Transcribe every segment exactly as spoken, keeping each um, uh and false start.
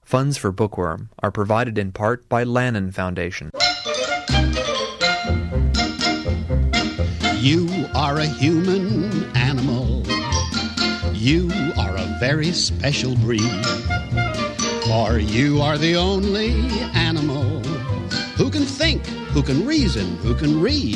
Funds for Bookworm are provided in part by Lannan Foundation. You are a human animal. You are a very special breed. For you are the only animal who can think, who can reason, who can read.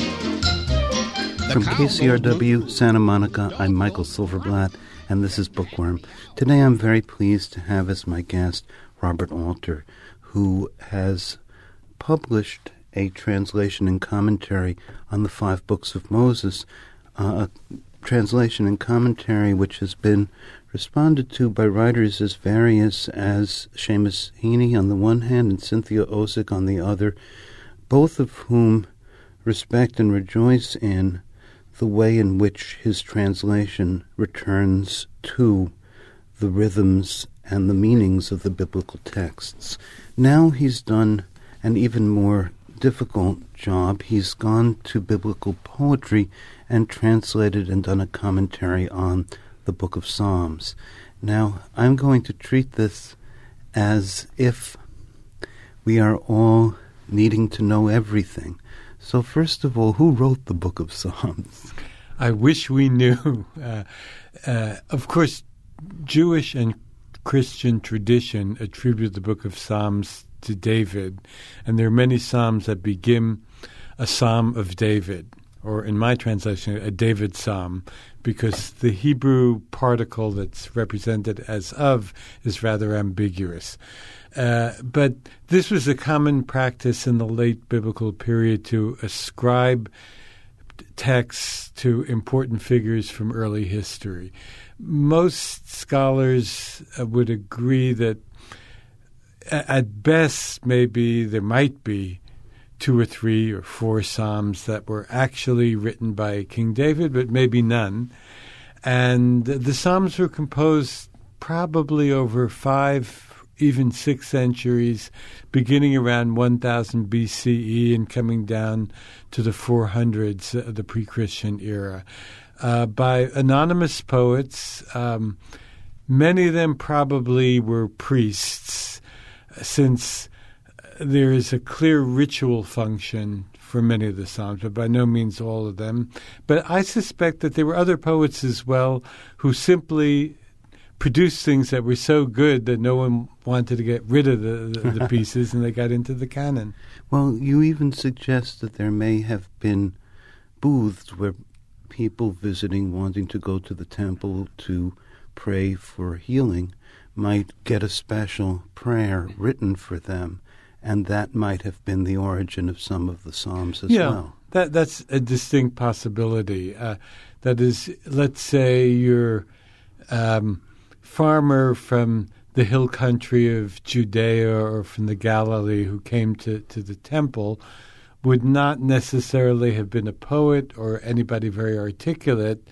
The From K C R W, Santa Monica, I'm Michael Silverblatt, and this is Bookworm. Today I'm very pleased to have as my guest Robert Alter, who has published a translation and commentary on the five books of Moses, uh, a translation and commentary which has been responded to by writers as various as Seamus Heaney on the one hand and Cynthia Ozick on the other, both of whom respect and rejoice in the way in which his translation returns to the rhythms and the meanings of the biblical texts. Now he's done an even more difficult job. He's gone to biblical poetry and translated and done a commentary on the Book of Psalms. Now, I'm going to treat this as if we are all needing to know everything. So first of all, who wrote the Book of Psalms? I wish we knew. Uh, uh, of course, Jewish and Christian tradition attribute the Book of Psalms to David, and there are many psalms that begin a Psalm of David, or in my translation, a David psalm, because the Hebrew particle that's represented as of is rather ambiguous. Uh, but this was a common practice in the late biblical period to ascribe texts to important figures from early history. Most scholars uh, would agree that at best, maybe there might be two or three or four psalms that were actually written by King David, but maybe none. And the psalms were composed probably over five, even six centuries, beginning around one thousand B C E and coming down to the four hundreds of the pre-Christian era, uh, by anonymous poets. Um, many of them probably were priests, since there is a clear ritual function for many of the psalms, but by no means all of them. But I suspect that there were other poets as well who simply produced things that were so good that no one wanted to get rid of the, the, the pieces, and they got into the canon. Well, you even suggest that there may have been booths where people visiting, wanting to go to the temple to pray for healing, might get a special prayer written for them, and that might have been the origin of some of the psalms as yeah, well. That, that's a distinct possibility. Uh, that is, let's say you're um, farmer from the hill country of Judea or from the Galilee who came to, to the temple, would not necessarily have been a poet or anybody very articulate,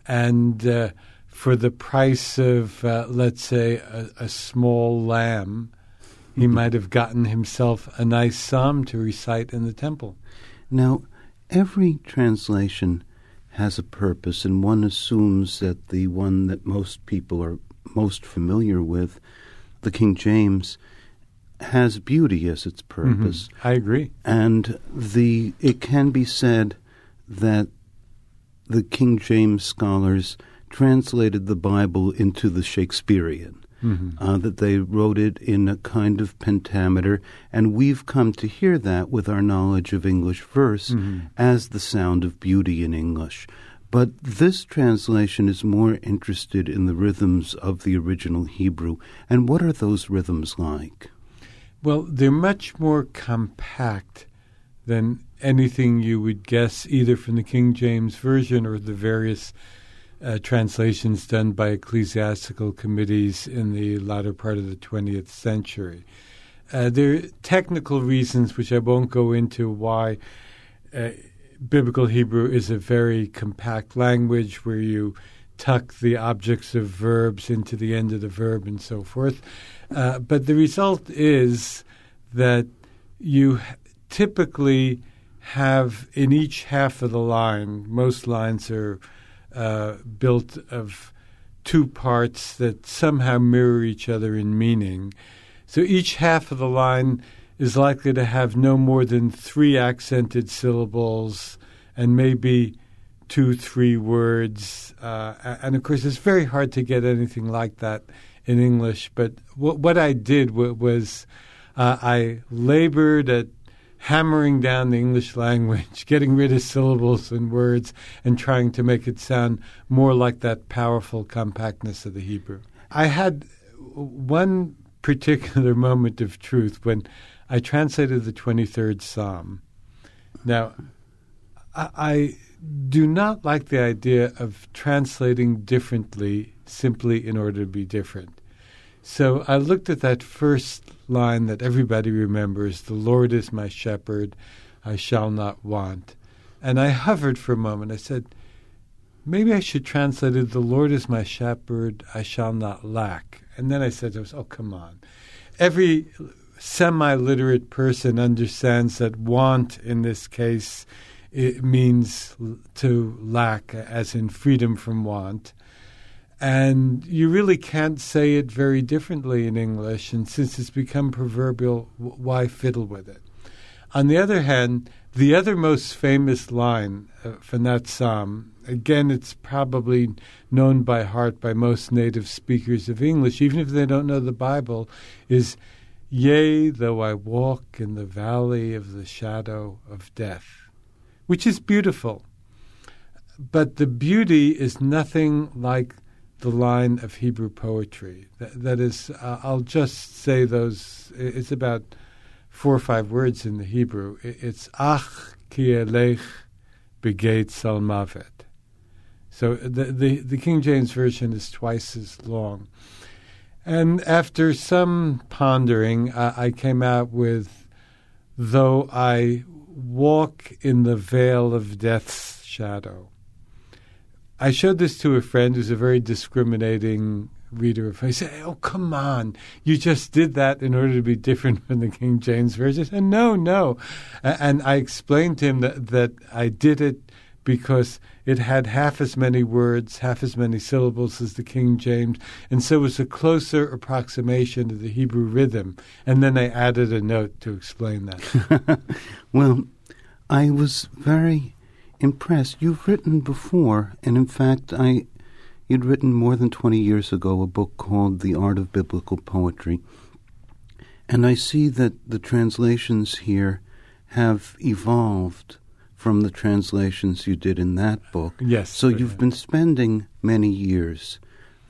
and uh, for the price of, uh, let's say, a, a small lamb, he mm-hmm. might have gotten himself a nice psalm to recite in the temple. Now, every translation has a purpose, and one assumes that the one that most people are most familiar with, the King James, has beauty as its purpose. Mm-hmm. I agree. And the it can be said that the King James scholars translated the Bible into the Shakespearean, mm-hmm. uh, that they wrote it in a kind of pentameter, and we've come to hear that with our knowledge of English verse mm-hmm. as the sound of beauty in English. But this translation is more interested in the rhythms of the original Hebrew. And what are those rhythms like? Well, they're much more compact than anything you would guess either from the King James Version or the various uh, translations done by ecclesiastical committees in the latter part of the twentieth century. Uh, there are technical reasons, which I won't go into, why uh, Biblical Hebrew is a very compact language where you tuck the objects of verbs into the end of the verb and so forth. Uh, but the result is that you typically have in each half of the line, most lines are uh, built of two parts that somehow mirror each other in meaning. So each half of the line is likely to have no more than three accented syllables and maybe two, three words. Uh, and, of course, it's very hard to get anything like that in English. But what, what I did w- was uh, I labored at hammering down the English language, getting rid of syllables and words, and trying to make it sound more like that powerful compactness of the Hebrew. I had one particular moment of truth when I translated the twenty-third Psalm. Now, I, I do not like the idea of translating differently simply in order to be different. So I looked at that first line that everybody remembers, "The Lord is my shepherd, I shall not want." And I hovered for a moment. I said, maybe I should translate it, "The Lord is my shepherd, I shall not lack." And then I said to myself, oh, come on. Every semi-literate person understands that want in this case it means to lack, as in freedom from want. And you really can't say it very differently in English, and since it's become proverbial, why fiddle with it? On the other hand, the other most famous line uh, from that psalm, again, it's probably known by heart by most native speakers of English, even if they don't know the Bible, is, "Yea, though I walk in the valley of the shadow of death," which is beautiful. But the beauty is nothing like the line of Hebrew poetry. That, that is, uh, I'll just say those, it's about four or five words in the Hebrew. It, it's ach ki elech begeit salmavet. So the, the, the King James Version is twice as long. And after some pondering, uh, I came out with, "Though I walk in the veil of death's shadow." I showed this to a friend who's a very discriminating reader of. I said, "Oh, come on! You just did that in order to be different from the King James Version." I said, "No, no," and I explained to him that that I did it because it had half as many words, half as many syllables as the King James, and so it was a closer approximation to the Hebrew rhythm. And then I added a note to explain that. Well, I was very impressed. You've written before, and in fact, I you'd written more than twenty years ago a book called The Art of Biblical Poetry. And I see that the translations here have evolved from the translations you did in that book. Yes. So you've been spending many years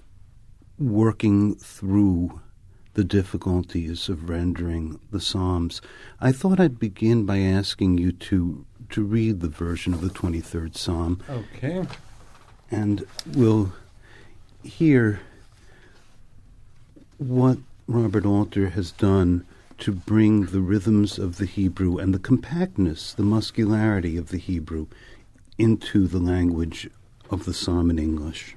working through the difficulties of rendering the Psalms. I thought I'd begin by asking you to to read the version of the twenty-third Psalm. Okay. And we'll hear what Robert Alter has done to bring the rhythms of the Hebrew and the compactness, the muscularity of the Hebrew into the language of the Psalm in English.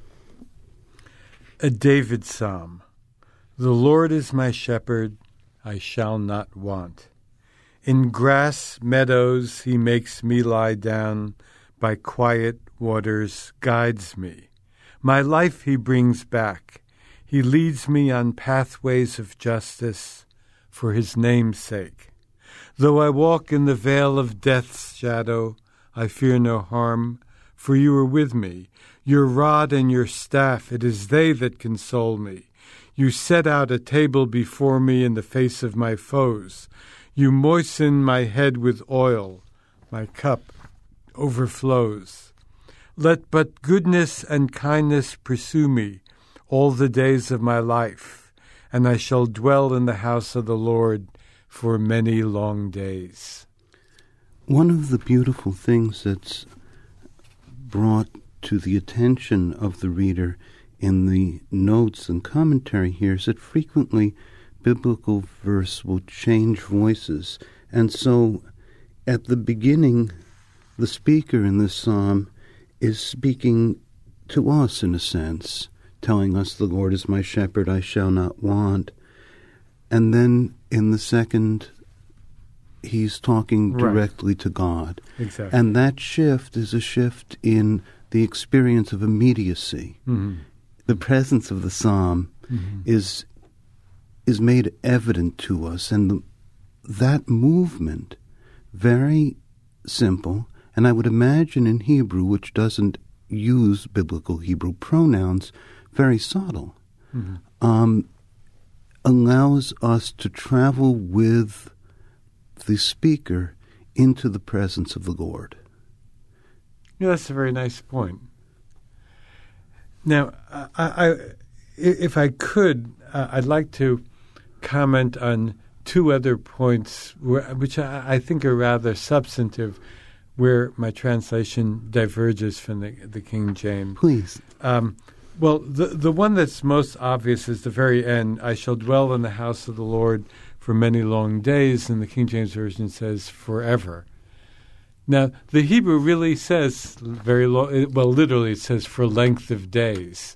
A David Psalm. The Lord is my shepherd, I shall not want. In grass meadows he makes me lie down, by quiet waters guides me. My life he brings back. He leads me on pathways of justice for his name's sake. Though I walk in the vale of death's shadow, I fear no harm, for you are with me. Your rod and your staff, it is they that console me. You set out a table before me in the face of my foes. You moisten my head with oil. My cup overflows. Let but goodness and kindness pursue me all the days of my life, and I shall dwell in the house of the Lord for many long days. One of the beautiful things that's brought to the attention of the reader in the notes and commentary here is that frequently biblical verse will change voices. And so at the beginning, the speaker in this psalm is speaking to us in a sense, telling us, the Lord is my shepherd, I shall not want. And then in the second, he's talking directly right. to God. Exactly. And that shift is a shift in the experience of immediacy. Mm-hmm. The presence of the psalm mm-hmm. is is made evident to us, and the, that movement, very simple, and I would imagine in Hebrew, which doesn't use biblical Hebrew pronouns, very subtle, mm-hmm. um, allows us to travel with the speaker into the presence of the Lord. Yeah, that's a very nice point. Now, I, I, if I could, uh, I'd like to comment on two other points, where, which I, I think are rather substantive, where my translation diverges from the, the King James. Please. Um, well, the the one that's most obvious is the very end. I shall dwell in the house of the Lord for many long days, and the King James Version says forever. Now, the Hebrew really says very long, well, literally it says for length of days.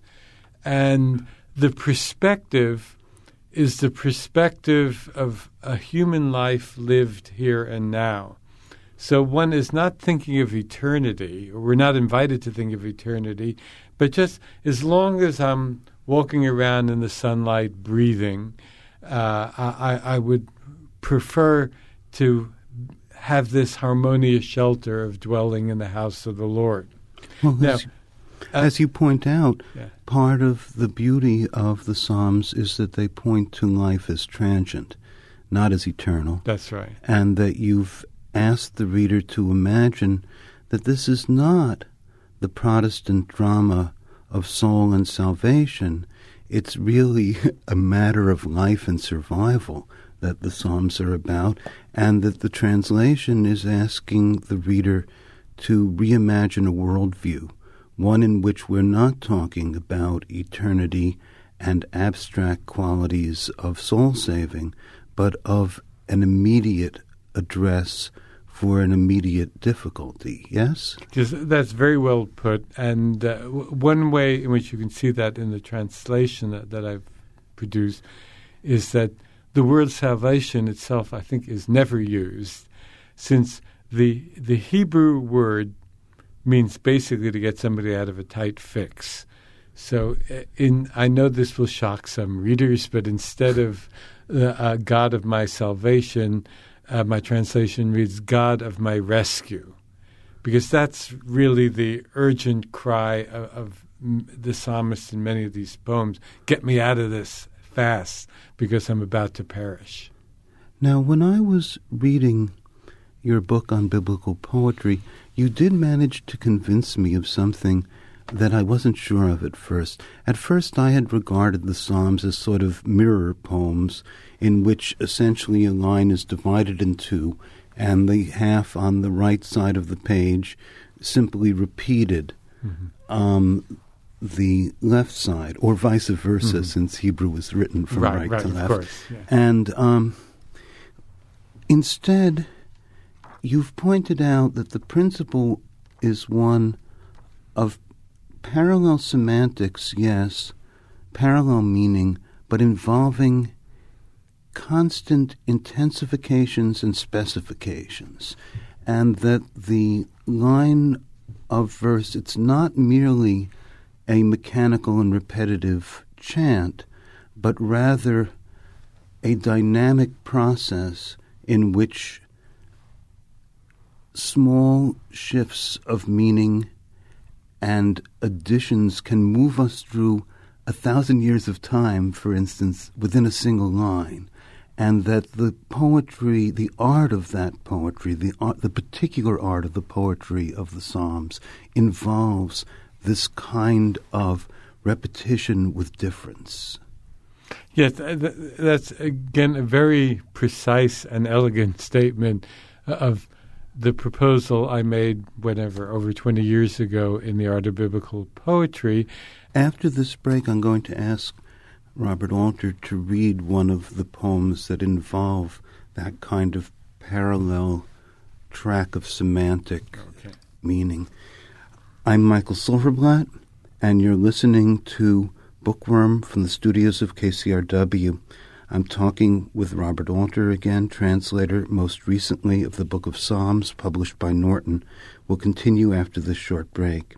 And the perspective is the perspective of a human life lived here and now. So one is not thinking of eternity, or we're not invited to think of eternity, but just as long as I'm walking around in the sunlight, breathing, uh, I, I would prefer to have this harmonious shelter of dwelling in the house of the Lord. Well, now, as, uh, as you point out, yeah. part of the beauty of the Psalms is that they point to life as transient, not as eternal. That's right. And that you've asked the reader to imagine that this is not the Protestant drama of soul and salvation. It's really a matter of life and survival that the Psalms are about, and that the translation is asking the reader to reimagine a worldview, one in which we're not talking about eternity and abstract qualities of soul-saving, but of an immediate address for an immediate difficulty, yes? Just, that's very well put. And uh, w- one way in which you can see that in the translation that, that I've produced is that the word salvation itself, I think, is never used, since the the Hebrew word means basically to get somebody out of a tight fix. So in I know this will shock some readers, but instead of uh, uh, God of my salvation, Uh, my translation reads, God of my rescue, because that's really the urgent cry of, of the psalmist in many of these poems. Get me out of this fast, because I'm about to perish. Now, when I was reading your book on biblical poetry, you did manage to convince me of something that I wasn't sure of at first. At first, I had regarded the Psalms as sort of mirror poems in which essentially a line is divided in two, and the half on the right side of the page simply repeated mm-hmm. um, the left side, or vice versa, mm-hmm. since Hebrew was written from right, right, right to of left. Course, yeah. And um, instead, you've pointed out that the principle is one of parallel semantics, yes, parallel meaning, but involving constant intensifications and specifications, and that the line of verse, it's not merely a mechanical and repetitive chant, but rather a dynamic process in which small shifts of meaning and additions can move us through a thousand years of time, for instance, within a single line, and that the poetry, the art of that poetry, the art, the particular art of the poetry of the Psalms involves this kind of repetition with difference. Yes, that's, again, a very precise and elegant statement of the proposal I made, whenever, over twenty years ago in the Art of Biblical Poetry. After this break, I'm going to ask Robert Alter to read one of the poems that involve that kind of parallel track of semantic okay. meaning. I'm Michael Silverblatt, and you're listening to Bookworm from the studios of K C R W. I'm talking with Robert Alter again, translator most recently of the Book of Psalms, published by Norton. We'll continue after this short break.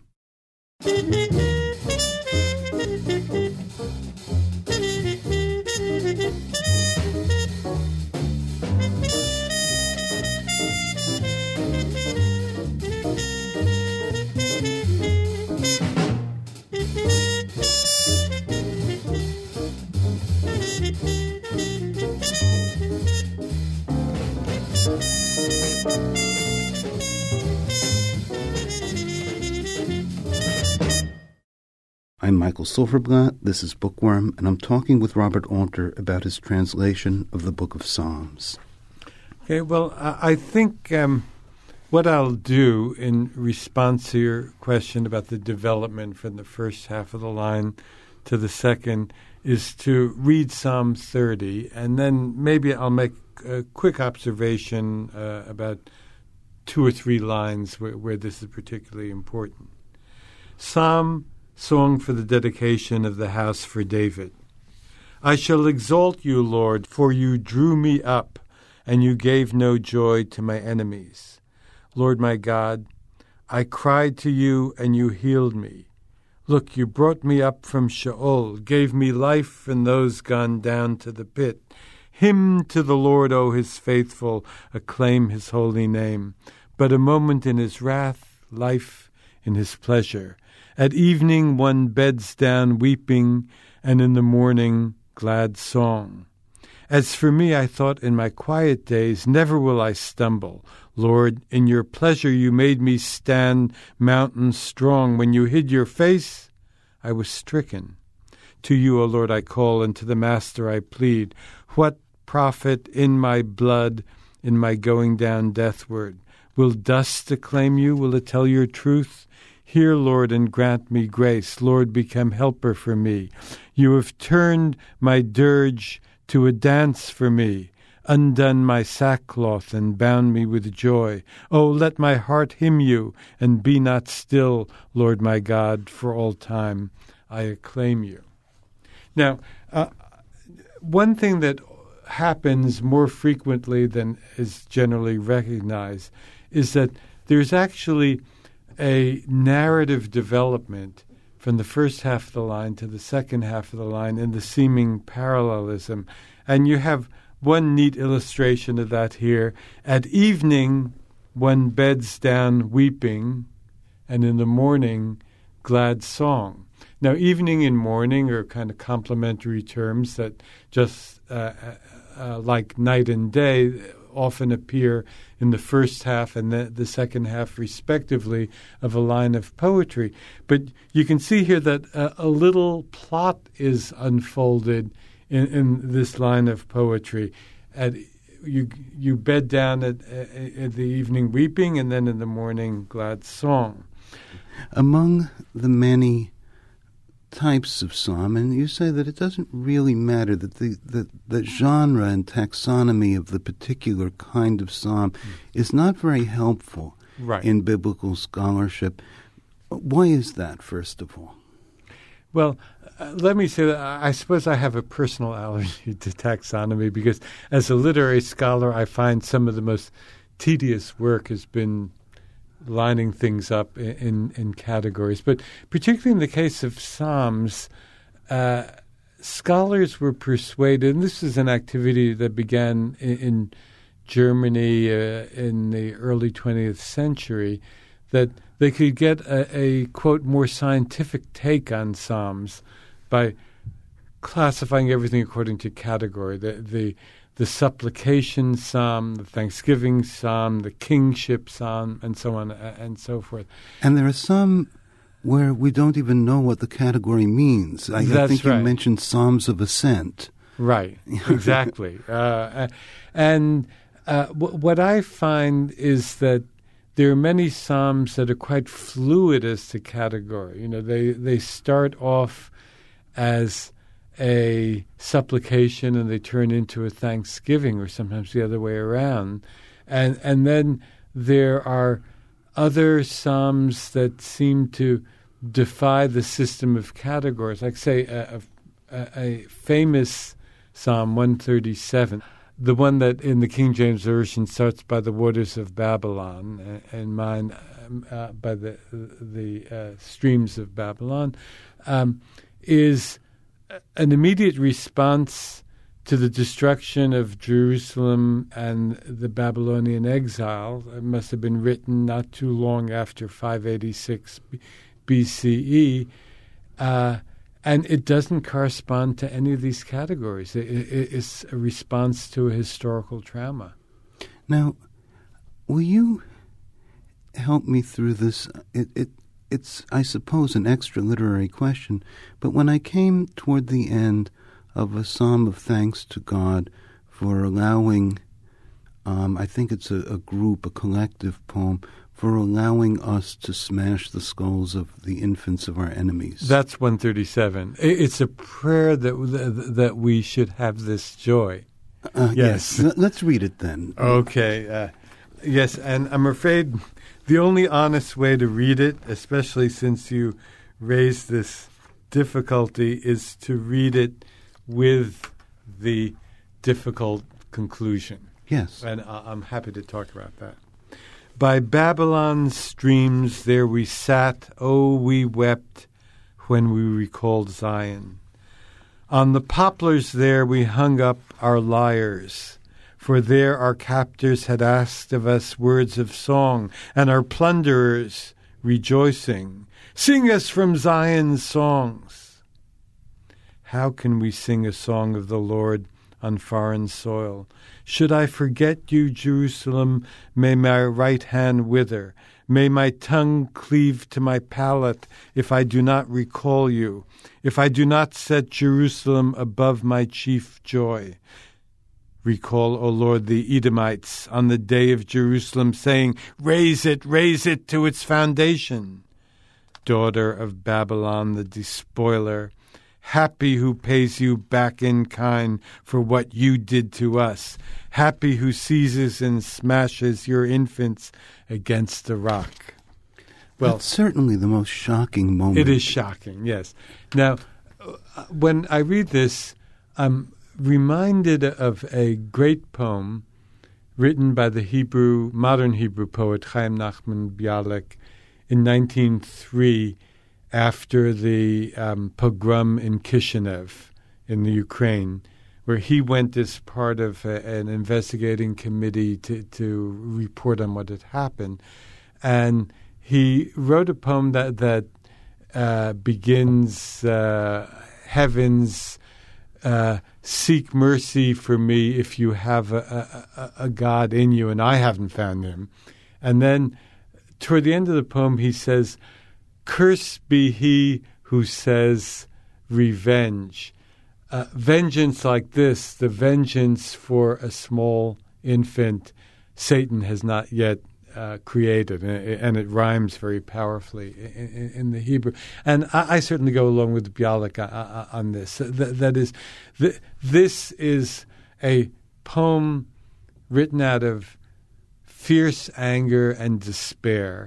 Michael Silverblatt. This is Bookworm, and I'm talking with Robert Alter about his translation of the Book of Psalms. Okay, well, I, I think um, what I'll do in response to your question about the development from the first half of the line to the second is to read Psalm thirty, and then maybe I'll make a quick observation uh, about two or three lines where, where this is particularly important. Psalm, song for the dedication of the house for David. I shall exalt you, Lord, for you drew me up, and you gave no joy to my enemies. Lord my God, I cried to you, and you healed me. Look, you brought me up from Sheol, gave me life and those gone down to the pit. Hymn to the Lord, O his faithful, acclaim his holy name. But a moment in his wrath, life in his pleasure. At evening one beds down weeping, and in the morning glad song. As for me, I thought in my quiet days, never will I stumble. Lord, in your pleasure you made me stand mountain strong. When you hid your face, I was stricken. To you, O Lord, I call, and to the Master I plead. What profit in my blood, in my going down deathward? Will dust acclaim you? Will it tell your truth? Hear, Lord, and grant me grace. Lord, become helper for me. You have turned my dirge to a dance for me, undone my sackcloth and bound me with joy. Oh, let my heart hymn you, and be not still, Lord my God, for all time I acclaim you. Now, uh, one thing that happens more frequently than is generally recognized is that there's actually a narrative development from the first half of the line to the second half of the line in the seeming parallelism. And you have one neat illustration of that here. At evening, one beds down weeping, and in the morning, glad song. Now, evening and morning are kind of complementary terms that just uh, uh, like night and day often appear in the first half and the, the second half, respectively, of a line of poetry. But you can see here that uh, a little plot is unfolded in, in this line of poetry. At, you you bed down at, at the evening weeping, and then in the morning glad song. Among the many types of psalm, and you say that it doesn't really matter, that the, the, the genre and taxonomy of the particular kind of psalm mm. is not very helpful right. in biblical scholarship. Why is that, first of all? Well, uh, let me say that I suppose I have a personal allergy to taxonomy because as a literary scholar, I find some of the most tedious work has been lining things up in, in, in categories. But particularly in the case of Psalms, uh, scholars were persuaded, and this is an activity that began in, in Germany uh, in the early twentieth century, that they could get a, a, quote, more scientific take on Psalms by classifying everything according to category. The, the the supplication psalm, the thanksgiving psalm, the kingship psalm, and so on and so forth. And there are some where we don't even know what the category means. I, That's I think right. you mentioned Psalms of Ascent. Right, exactly. uh, and uh, w- what I find is that there are many psalms that are quite fluid as to category. You know, they, they start off as a supplication and they turn into a thanksgiving, or sometimes the other way around. And and then there are other psalms that seem to defy the system of categories. Like, say, a, a, a famous Psalm one thirty-seven, the one that in the King James Version starts by the waters of Babylon, and mine uh, by the, the uh, streams of Babylon, um, is an immediate response to the destruction of Jerusalem and the Babylonian exile. It must have been written not too long after five eighty-six B C E, uh, and it doesn't correspond to any of these categories. It, it, it's a response to a historical trauma. Now, will you help me through this? It, it it's, I suppose, an extra literary question, but when I came toward the end of a psalm of thanks to God for allowing, um, I think it's a, a group, a collective poem, for allowing us to smash the skulls of the infants of our enemies. That's one thirty-seven. It's a prayer that that we should have this joy. Uh, yes. yes. Let's read it then. Okay. Uh, yes, and I'm afraid the only honest way to read it, especially since you raised this difficulty, is to read it with the difficult conclusion. Yes. And I- I'm happy to talk about that. By Babylon's streams there we sat, oh, we wept when we recalled Zion. On the poplars there we hung up our lyres, for there our captors had asked of us words of song, and our plunderers, rejoicing, sing us from Zion's songs. How can we sing a song of the Lord on foreign soil? Should I forget you, Jerusalem, may my right hand wither, may my tongue cleave to my palate if I do not recall you, if I do not set Jerusalem above my chief joy. Recall, O Lord, the Edomites on the day of Jerusalem, saying, raise it, raise it to its foundation. Daughter of Babylon, the despoiler, happy who pays you back in kind for what you did to us. Happy who seizes and smashes your infants against the rock. Well, that's certainly the most shocking moment. It is shocking, yes. Now, when I read this, I'm reminded of a great poem written by the Hebrew, modern Hebrew poet Chaim Nachman Bialik in nineteen oh three, after the um, pogrom in Kishinev in the Ukraine, where he went as part of a, an investigating committee to, to report on what had happened. And he wrote a poem that, that uh, begins, uh, heavens, uh, seek mercy for me if you have a, a, a God in you, and I haven't found him. And then toward the end of the poem, he says, cursed be he who says revenge. Uh, vengeance like this, the vengeance for a small infant, Satan has not yet uh, created, and, and it rhymes very powerfully in, in, in the Hebrew. And I, I certainly go along with Bialik on, on this. That, that is, th- this is a poem written out of fierce anger and despair.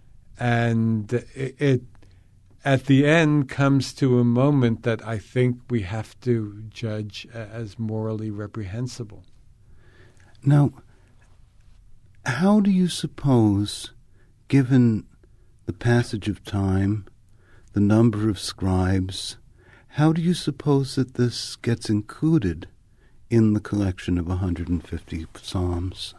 And it, it, at the end, comes to a moment that I think we have to judge as morally reprehensible. Now, how do you suppose, given the passage of time, the number of scribes, how do you suppose that this gets included in the collection of one hundred fifty psalms?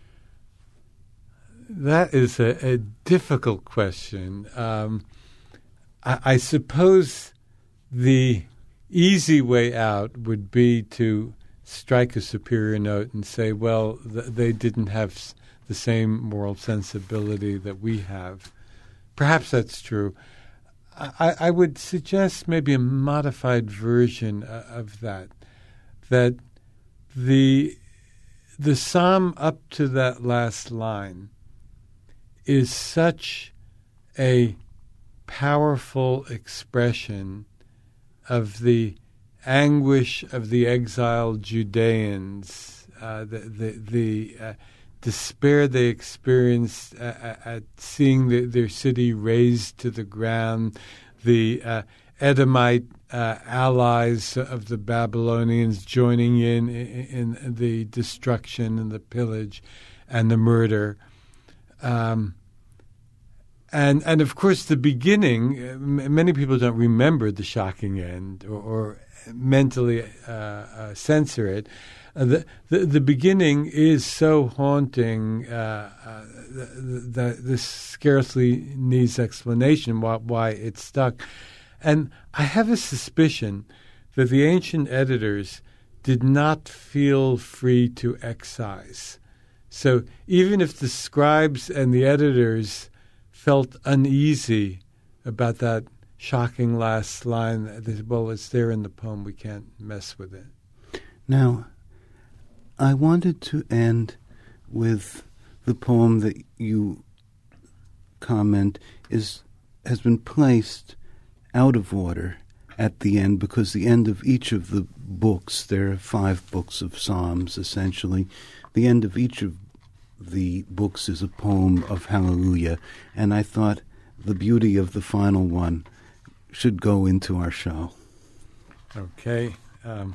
That is a, a difficult question. Um, I, I suppose the easy way out would be to strike a superior note and say, well, th- they didn't have s- the same moral sensibility that we have. Perhaps that's true. I, I would suggest maybe a modified version uh, of that, that the the psalm up to that last line is such a powerful expression of the anguish of the exiled Judeans, uh, the the, the uh, despair they experienced uh, at seeing the, their city razed to the ground, the uh, Edomite uh, allies of the Babylonians joining in, in in the destruction and the pillage and the murder. Um, and and of course the beginning, uh, m- many people don't remember the shocking end or, or mentally uh, uh, censor it. Uh, the, the the beginning is so haunting uh, uh, that this scarcely needs explanation why, why it stuck. And I have a suspicion that the ancient editors did not feel free to excise. So even if the scribes and the editors felt uneasy about that shocking last line. They said, well, it's there in the poem. We can't mess with it. Now, I wanted to end with the poem that you comment is has been placed out of order at the end, because the end of each of the books, there are five books of Psalms, essentially. The end of each of the books is a poem of Hallelujah, and I thought the beauty of the final one should go into our show. Okay. Um,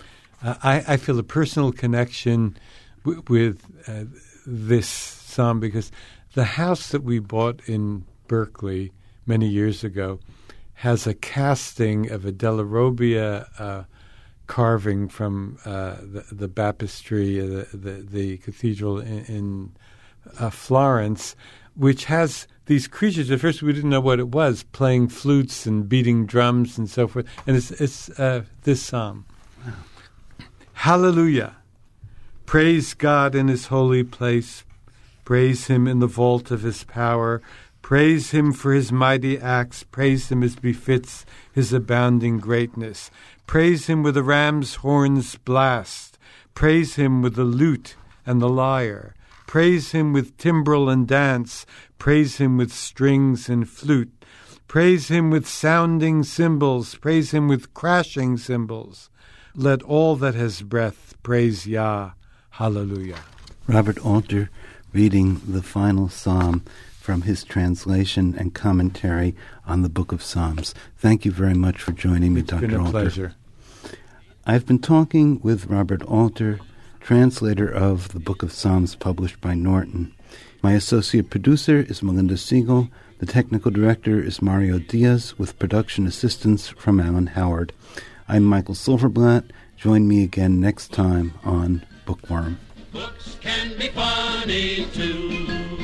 I, I feel a personal connection w- with uh, this psalm, because the house that we bought in Berkeley many years ago has a casting of a Della Robbia uh, carving from uh, the, the baptistry, uh, the, the the cathedral in, in uh, Florence, which has these creatures. At first, we didn't know what it was, playing flutes and beating drums and so forth. And it's it's uh, this psalm. Wow. Hallelujah! Praise God in His holy place. Praise Him in the vault of His power. Praise Him for His mighty acts. Praise Him as befits His abounding greatness. Praise Him with the ram's horns blast. Praise Him with the lute and the lyre. Praise Him with timbrel and dance. Praise Him with strings and flute. Praise Him with sounding cymbals. Praise Him with crashing cymbals. Let all that has breath praise Yah. Hallelujah. Robert Alter reading the final psalm from his translation and commentary on the Book of Psalms. Thank you very much for joining me, Doctor Alter. It's been a pleasure. I've been talking with Robert Alter, translator of the Book of Psalms published by Norton. My associate producer is Melinda Siegel. The technical director is Mario Diaz, with production assistance from Alan Howard. I'm Michael Silverblatt. Join me again next time on Bookworm. Books can be funny too.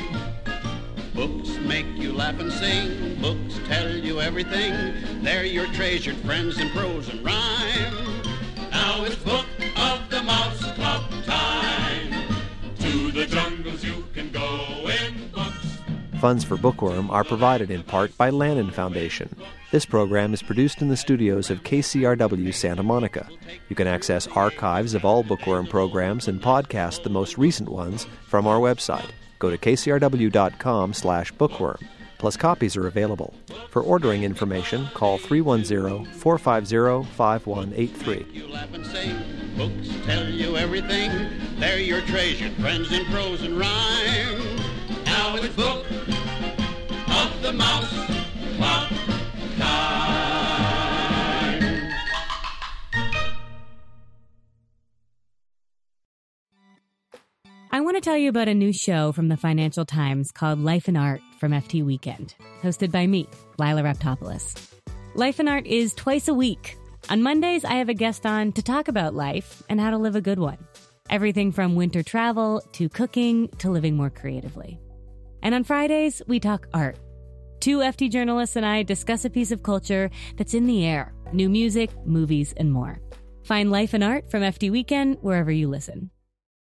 Books make you laugh and sing. Books tell you everything. They're your treasured friends in prose and rhyme. Now it's Book of the Mouse Club time. To the jungles you can go in books. Funds for Bookworm are provided in part by Lannan Foundation. This program is produced in the studios of K C R W Santa Monica. You can access archives of all Bookworm programs and podcast the most recent ones from our website. Go to kcrw.com slash bookworm. Plus, copies are available. For ordering information, call three one zero, four five zero, five one eight three. You laugh and sing. Books tell you everything. They're your treasured friends in prose and rhyme. Now it's Book of the Mouse Club time. I want to tell you about a new show from the Financial Times called Life and Art from F T Weekend, hosted by me, Lila Raptopoulos. Life and Art is twice a week. On Mondays, I have a guest on to talk about life and how to live a good one. Everything from winter travel to cooking to living more creatively. And on Fridays, we talk art. Two F T journalists and I discuss a piece of culture that's in the air, new music, movies, and more. Find Life and Art from F T Weekend wherever you listen.